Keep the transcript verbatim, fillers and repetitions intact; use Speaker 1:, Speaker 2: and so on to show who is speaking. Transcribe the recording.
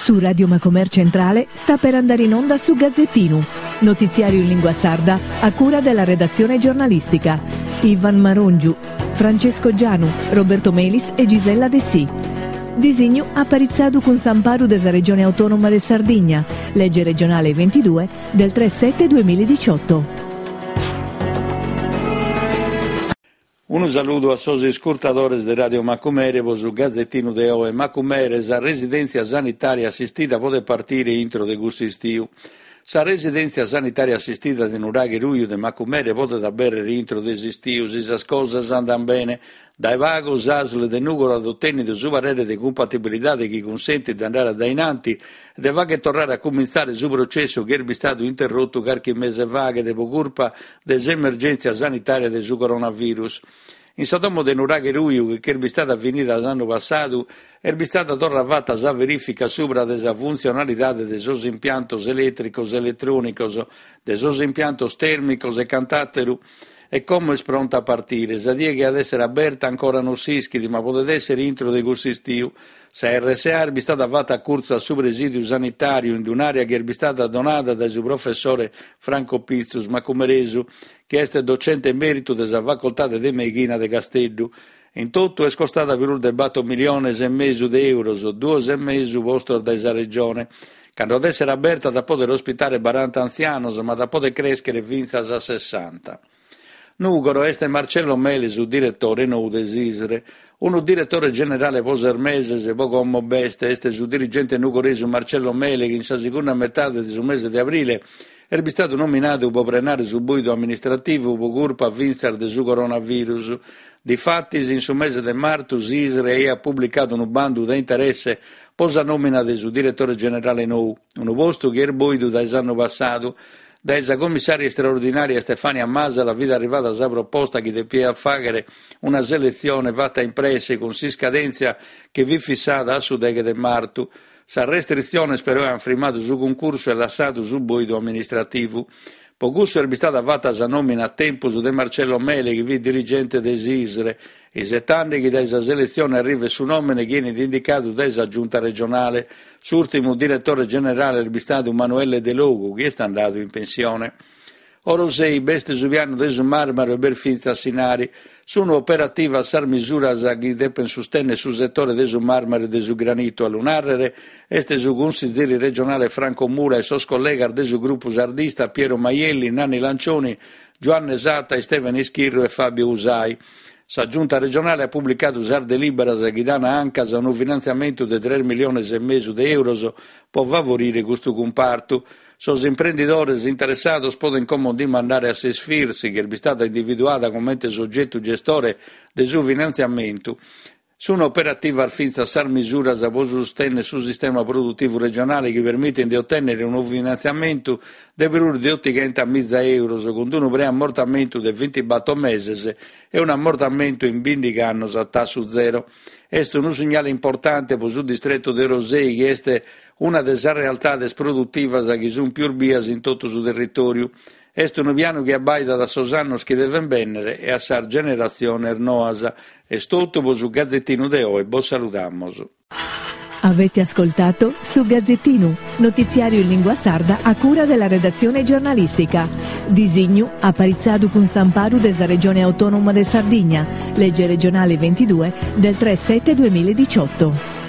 Speaker 1: Su Radio Macomer Centrale sta per andare in onda su Gazzettino, notiziario in lingua sarda a cura della redazione giornalistica. Ivan Marongiu, Francesco Gianu, Roberto Melis e Gisella De Sì. Disegno apparizzado con Samparu della Regione Autonoma de Sardegna, legge regionale ventidue del tre sette duemiladiciotto.
Speaker 2: Un saluto a sosi scurtadores de Radio Macumere, su Gazzettino de Oe Macumere, sa residenza sanitaria assistita può partire intro de gusti stiu. Sa residenza sanitaria assistita de Nuraghi Ruio de Macumere può da bere rientro de stiu, si sa cose andano bene, dai vago sasle de Nugolo ad ottenere su parere di compatibilità di chi consente di andare da inanti e va che tornare a cominciare su processo che è stato interrotto qualche mese vaghe de colpa dell'emergenza sanitaria del su coronavirus. In Satomo de Nuraghi Ruio, che è stata finita l'anno passato, è stata tornata a verifica sopra della funzionalità dei suoi impianti elettricos, elettronicos, dei suoi impianti termicos e cantatteru, e come è pronta a partire. Sa die che ad essere aperta ancora non si ischidi, ma potete essere intro dei corsi stiu. Se R S A è stata fatta a corso su presidio sanitario in un'area che è stata donata dal suo professore Franco Pizzus Macumeresu, che è docente emerito della facoltà di Medicina de Castello. In tutto è costata per un debatto milione e mezzo di euro, due e mezzo vostro della regione, che ad essere aperta da poter ospitare quaranta anziani, ma da poter crescere fino a sessanta. Nugoro este Marcello Melis, direttore nou de Sisre, uno direttore generale poser mese se poco come beste, este su dirigente nugorese Marcello Melis, che in sa seconda metà del mese di aprile è stato nominato per prenare su buido amministrativo per colpa vincer del su coronavirus. Difatti, in su mese di marzo, Sisre ha pubblicato un bando di interesse posa nomina del suo direttore generale nou, un posto che è buido dall'anno passato. Da commissaria straordinaria Stefania Masa la vita arrivata a sa proposta che deve fare una selezione fatta in presse con si scadenza che vi fissata a sudeghe del marzo. Sa restrizione spero è firmato su concorso e lasciato su boido amministrativo. Pocusso è stata fatta sa nomina a tempo su De Marcello Mele che vi dirigente des Isre. I sette anni che da esa selezione arriva su nomine viene indicato da esa giunta regionale. S'ultimo direttore generale è stato Emanuele De Logo, che è andato in pensione. Orosei, beste subiano desu marmaro e berfinza sinari, sono operativa a sar misura a chi depen sostenne sul settore desu marmaro e desu granito a lunarrere, este su consigliere regionale Franco Mura e sos collega desu gruppo sardista Piero Maielli, Nanni Lancioni, Giovanni Esatta e Stefano Ischirro e Fabio Usai. Sa giunta regionale ha pubblicato usar deliberas a Ghidana Ancas un finanziamento di tre milioni e mezzo di euro per favorire questo comparto. Sos imprenditori interessati possono come mandare a se sfirsi che è stata individuata come soggetto gestore del suo finanziamento. Sono operative al fine di sar misura a sostenere sul sistema produttivo regionale che permette di ottenere un finanziamento di per di ottanta mila euro con un preammortamento di ventiquattro mesi e un ammortamento in venti anni a tasso zero. Questo è un segnale importante per il distretto di Rosei che è una delle realtà produttive che sono più urbias in tutto il suo territorio. È un piano che abbaida da Sosannos che deve venire e a sar generazione ernoasa. È tutto su Gazzettino de Oe, bo salutamos.
Speaker 1: Avete ascoltato su Gazzettino, notiziario in lingua sarda a cura della redazione giornalistica. Disegno apparizzado con Samparu della Regione Autonoma de Sardegna, legge regionale ventidue del tre sette duemiladiciotto.